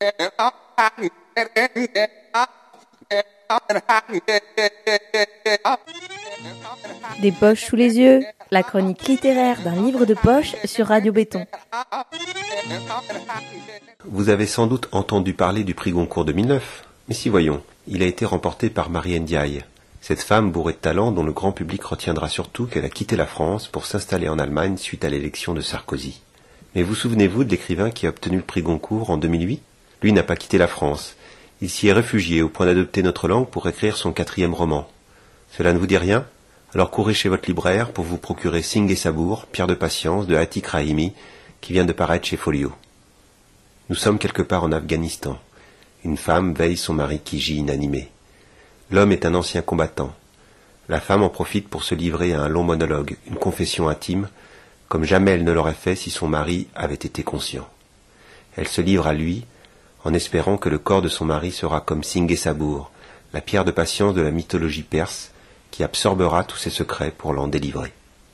Des poches sous les yeux, la chronique littéraire d'un livre de poche sur Radio Béton. Vous avez sans doute entendu parler du prix Goncourt 2009, mais si voyons, il a été remporté par Marie Ndiaye, cette femme bourrée de talent dont le grand public retiendra surtout qu'elle a quitté la France pour s'installer en Allemagne suite à l'élection de Sarkozy. Mais vous souvenez-vous de l'écrivain qui a obtenu le prix Goncourt en 2008 ? Lui n'a pas quitté la France. Il s'y est réfugié au point d'adopter notre langue pour écrire son 4e roman. Cela ne vous dit rien ? Alors courez chez votre libraire pour vous procurer Sing et Sabour, Pierre de Patience de Atik Rahimi, qui vient de paraître chez Folio. Nous sommes quelque part en Afghanistan. Une femme veille son mari qui gît inanimé. L'homme est un ancien combattant. La femme en profite pour se livrer à un long monologue, une confession intime, comme jamais elle ne l'aurait fait si son mari avait été conscient. Elle se livre à lui, en espérant que le corps de son mari sera comme Sing et Sabour, la pierre de patience de la mythologie perse, qui absorbera tous ses secrets pour l'en délivrer.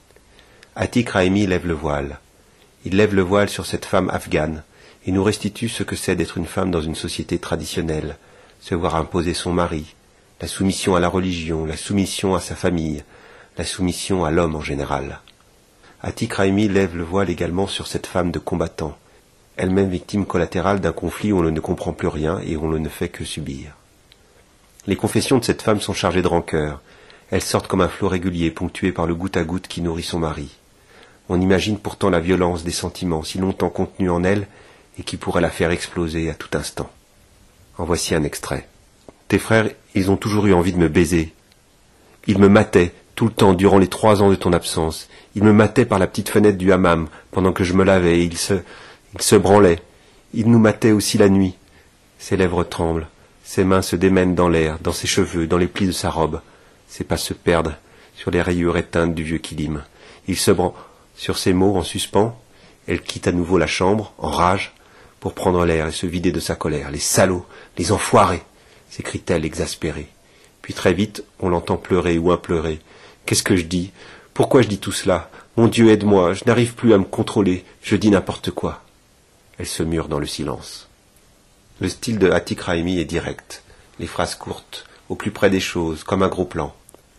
Atik Rahimi lève le voile. Il lève le voile sur cette femme afghane et nous restitue ce que c'est d'être une femme dans une société traditionnelle, se voir imposer son mari, la soumission à la religion, la soumission à sa famille, la soumission à l'homme en général. Atik Rahimi lève le voile également sur cette femme de combattant, elle-même victime collatérale d'un conflit où on ne comprend plus rien et où on ne fait que subir. Les confessions de cette femme sont chargées de rancœur. Elles sortent comme un flot régulier, ponctué par le goutte à goutte qui nourrit son mari. On imagine pourtant la violence des sentiments si longtemps contenus en elle et qui pourrait la faire exploser à tout instant. En voici un extrait. Tes frères, ils ont toujours eu envie de me baiser. Ils me mataient tout le temps durant les 3 ans de ton absence. Ils me mataient par la petite fenêtre du hammam pendant que je me lavais et ils se branlaient. Ils nous mataient aussi la nuit. Ses lèvres tremblent. Ses mains se démènent dans l'air, dans ses cheveux, dans les plis de sa robe. Ses pas se perdent sur les rayures éteintes du vieux kilim. Il se branle sur ces mots en suspens. Elle quitte à nouveau la chambre, en rage, pour prendre l'air et se vider de sa colère. « Les salauds, les enfoirés !» s'écrie-t-elle exaspérée. Puis très vite, on l'entend pleurer ou impleurer. « Qu'est-ce que je dis ? Pourquoi je dis tout cela ? Mon Dieu, aide-moi, je n'arrive plus à me contrôler, je dis n'importe quoi. » Elle se mure dans le silence. Le style de Atik Rahimi est direct, les phrases courtes, au plus près des choses, comme un gros plan.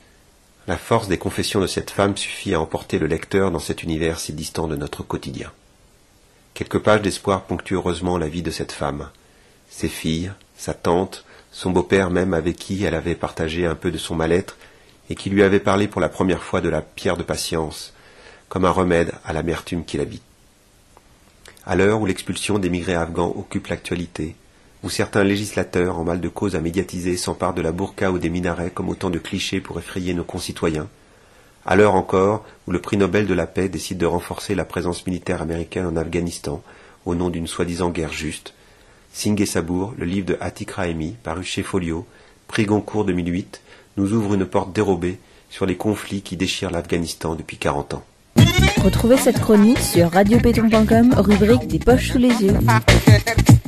La force des confessions de cette femme suffit à emporter le lecteur dans cet univers si distant de notre quotidien. Quelques pages d'espoir ponctuent heureusement la vie de cette femme. Ses filles, sa tante, son beau-père même avec qui elle avait partagé un peu de son mal-être et qui lui avait parlé pour la première fois de la pierre de patience, comme un remède à l'amertume qui l'habite. À l'heure où l'expulsion d'émigrés afghans occupe l'actualité, où certains législateurs en mal de cause à médiatiser s'emparent de la burqa ou des minarets comme autant de clichés pour effrayer nos concitoyens, à l'heure encore où le prix Nobel de la paix décide de renforcer la présence militaire américaine en Afghanistan au nom d'une soi-disant guerre juste, Sing et Sabour, le livre de Atik Rahimi, paru chez Folio, prix Goncourt 2008, nous ouvre une porte dérobée sur les conflits qui déchirent l'Afghanistan depuis 40 ans. Retrouvez cette chronique sur radiobéton.com, rubrique des poches sous les yeux.